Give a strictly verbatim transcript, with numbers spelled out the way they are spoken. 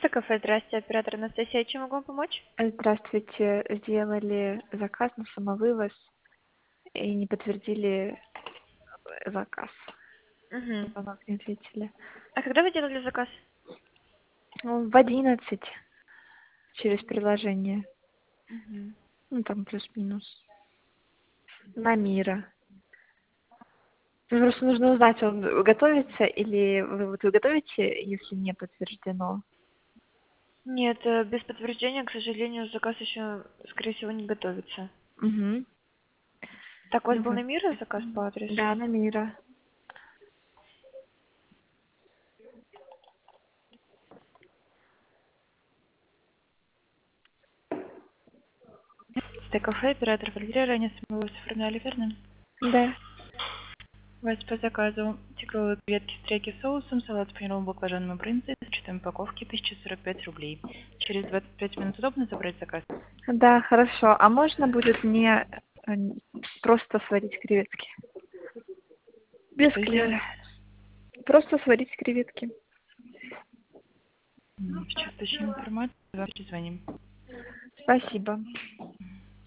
Почта кафе, здрасте, оператор Анастасия, чем могу вам помочь? Здравствуйте. Сделали заказ на самовывоз и не подтвердили э, заказ. На Угу. звонок не ответили. А когда вы делали заказ? Ну, в одиннадцать через приложение. Угу. Ну, там плюс-минус. На Мира. Ну, просто нужно узнать, он готовится или вы, вот вы готовите, если не подтверждено. Нет, э, без подтверждения, к сожалению, заказ еще, скорее всего, не готовится. Угу. Так, у вас был Давай. на Мира заказ по Да, адресу? на Мира. Почта кафе, оператор Валерия, ранее самовывоз оформляли, верно? Да. У вас по заказу тигровые креветки с треки соусом, салат с панировым баклажаном и брынзой, с учетом упаковки тысяча сорок пять рублей. Через двадцать пять минут удобно забрать заказ? Да, хорошо. А можно будет мне э, просто сварить креветки? Без Что клея. сделать? Просто сварить креветки. М, Сейчас уточним информацию, вам перезвоним. Спасибо.